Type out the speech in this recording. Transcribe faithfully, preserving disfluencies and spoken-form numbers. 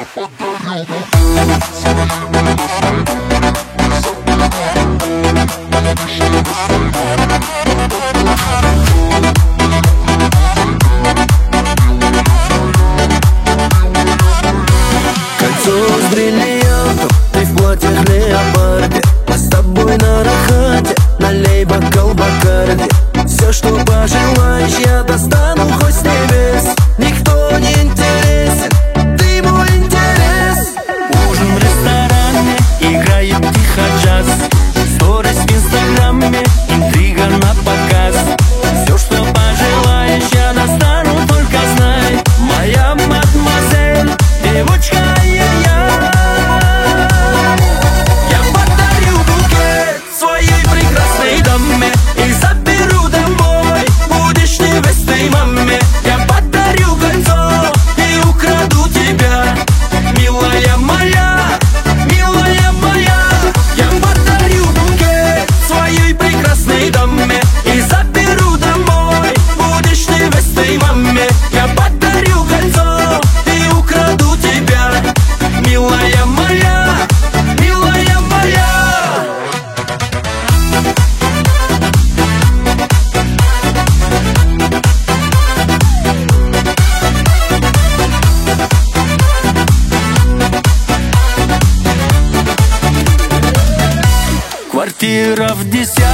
С бриллиантом, ты в платьях леопарде. Мы с тобой на рахате, налей бокал Бакарди. Все, что пожелаешь, я достану хоть с небес. Никто не интересен, ты мой интерес. Ужин в ресторане, играет тихо джаз. Сторис в инстаграме, интрига на показ. Все, что пожелаешь, я достану, только знай. Моя мадемуазель, девочка. И заберу домой, будешь невестой маме. Я подарю кольцо и украду тебя, милая моя, милая моя. Я подарю букет своей прекрасной даме и заберу домой, будешь невестой маме. Я подарю кольцо и украду тебя, милая моя, милая моя. Квартира в десятом.